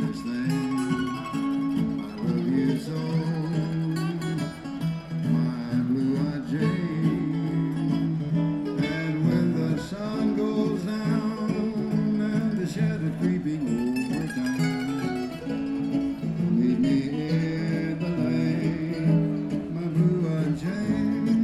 sweetest thing. I love you so, my blue-eyed Jane. And when the sun goes down and the shadow creeping over town, meet me in the lane, my blue-eyed Jane.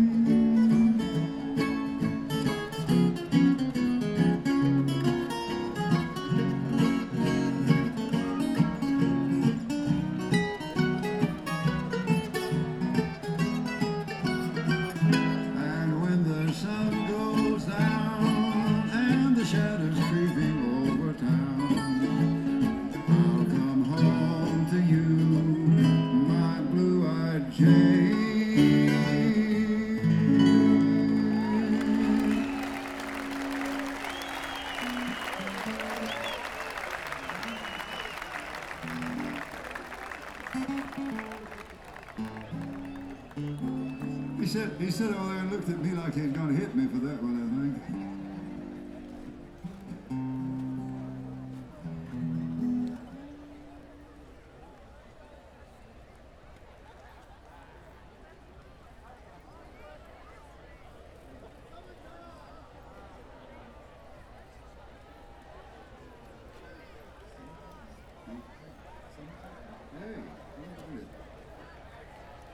And when the sun goes down and the shadows creeping over town, I'll come home to you, my blue-eyed Jane. He said over there and looked at me like he was going to hit me for that one, I think.